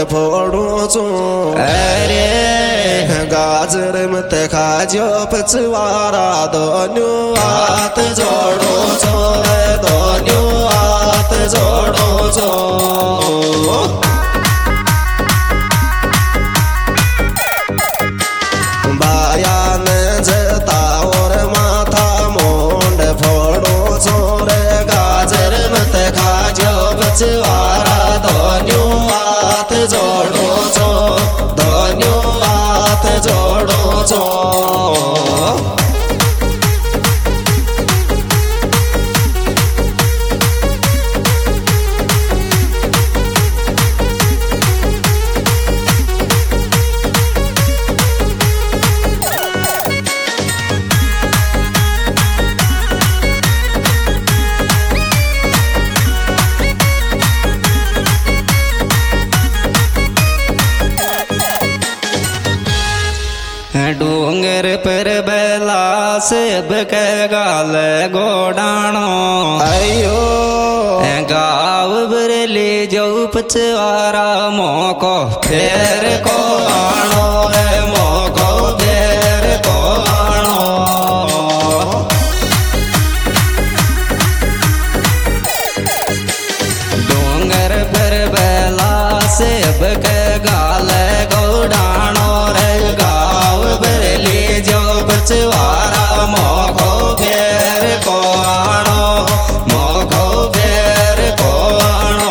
फोड़ू चू अरे गाजर मत खाजो पचवारा दोनों हाथ जोड़ो चो दोनों हाथ जोड़ो चो बायान जता और माथा मोंड फोड़ो चोर गाजर मत खाजो बचवारा दोनों हाथ जोड़ो चो दोनों हाथ जोड़ो चो डूंगर पर बेला सेब के गाल गोडाणो अयो गाँव बरेली जो पचवारा मोको फेर को आणो है मोको फेर को आणो डूंगर पर बेला सेब के गाल गोडाणो रे जो बचवारा मोको फेर को आणो मोको फेर को आणो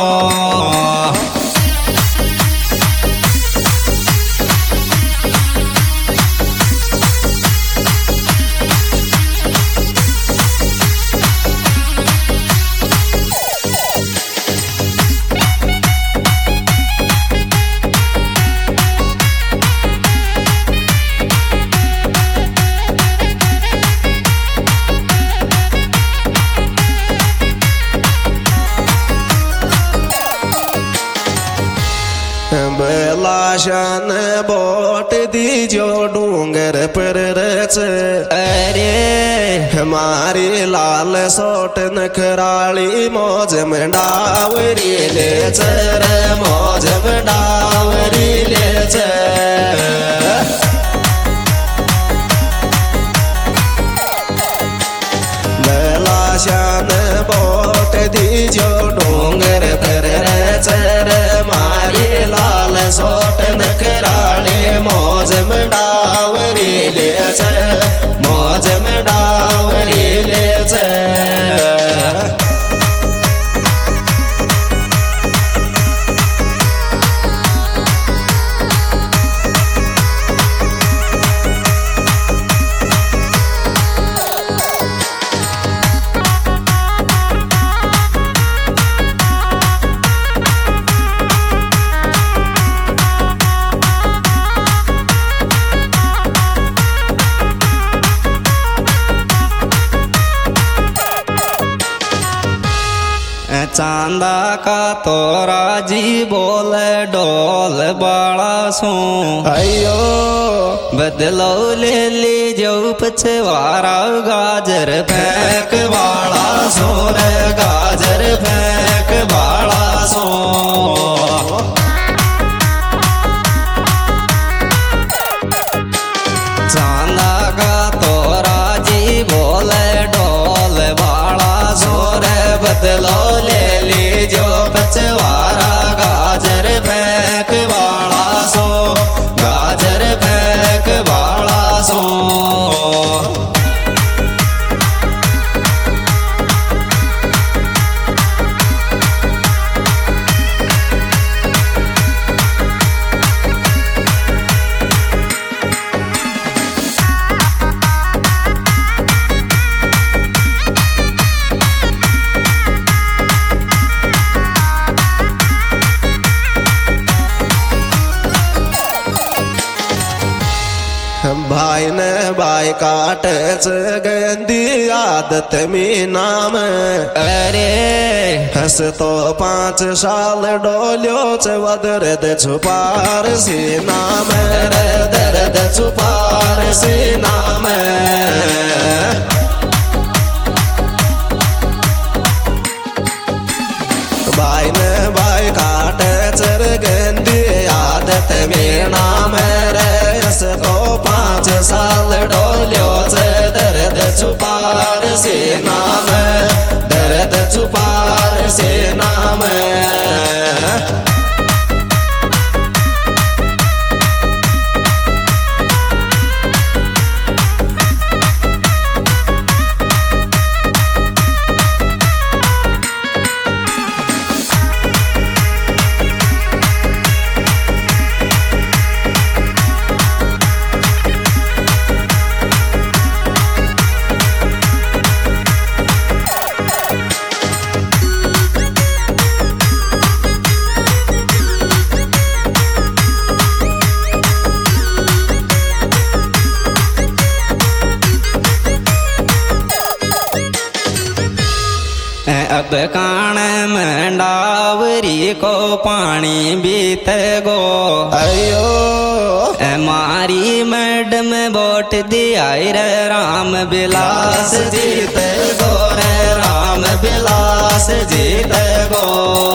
बेलाशन बोट दीजो डूंगर पर रच अरे हमारी लाल सोट नखराली मौज में डावरी ले चर मौज में डावरी ले बेलाशन बोट दीजो डूंगर पर रच मारी लाल सोट नखराली मौज में डावरी ले मौज में डावरी ले चांदा का तोरा जी बोले डोल बाड़ा सू अयो बदलो ले ली जो पछवारा गाजर फेंक वाला सो रे गाजर फेंक वाला सो चांदा का तोरा जी बोले डोल वाला सो रे बदलो ले ली जो पछवारा गाजर फेंक वाला सो गाजर फेंक वाला सो भाई ने भाई काटे गंदी आदत में नाम अरे हंस तो 5 साल डोलियो च दर्द छुपार सीना में दर्द छुपार सीना में भाई ने भाई काटे चर गंदी साल डोल्यो से दर्द छुपार सीना में, दर्द छुपार सीना में। अब कान में डावरी को पानी बीते गो, अयो मारी मैडम वोट दिया रे राम बिलास जीते गो, रे राम बिलास जीते गो।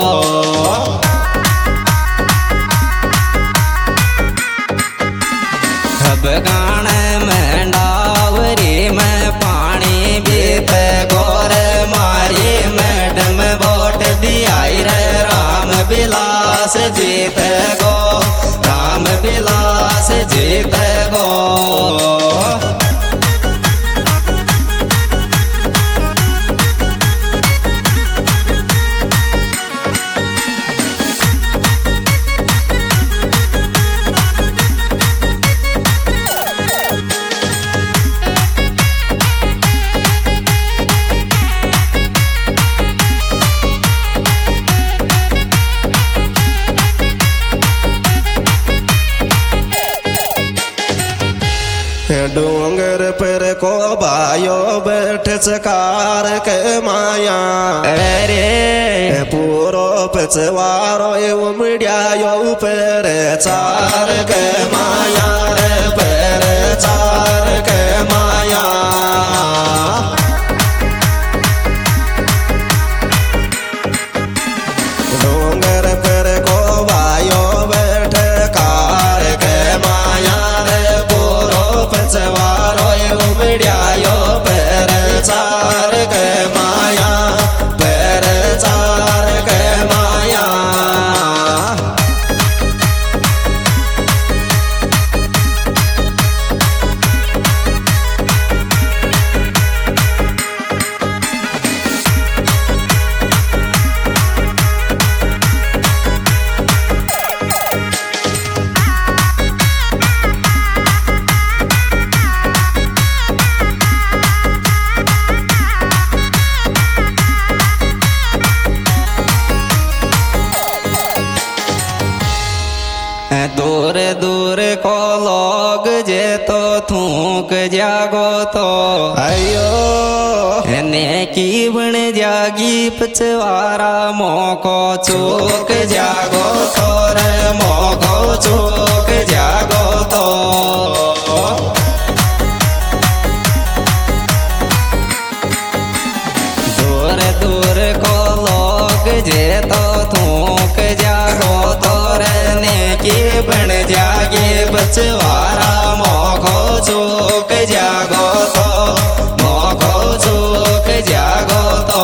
अब कान में डावरी में पानी बीते गो, रे मारी मैडम वोट दिया रे राम बिलास जीते गो, राम बिलास जीते गो। डूंगर पर को बायो बैठ चकार के माया, अरे पूरो पचवारो उमड़िया पर चार के माया, रे पर चार के माया। डूंगर पर को बायो बैठ कार के माया, रे पूरो पचवारो उमड़िया पर चार के माया, पर चार के माया। दूर दूर को लोग जे तो थूक जागो तो, अयो नेकी बन जागी पचवारा मोको चूक जागो तो, रे मोको चूक जागो तो। दूर दूर को लोग जे तो थूक जागो तो, रे नेकी बन जागे बचवारा मोको चूक जागो तो, मोको चूक जागो तो।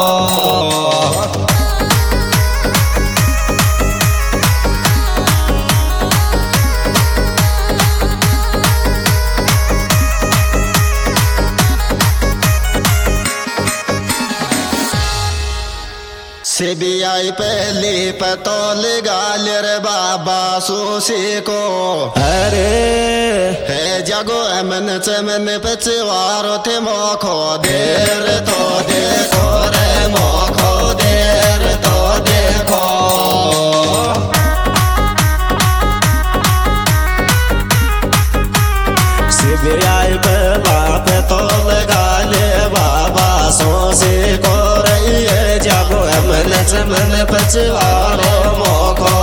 सीबीआई पहली पतोल गालियर बाबा सोसी को, अरे है जगो अमन चमन पचवारो थे मोखो देर तो देखो, रे मोखो देर तो देखो। सीबीआई पहला पतोल गाले बाबा सोसी को, रही है जगो अमन चमन पचवारो मोखो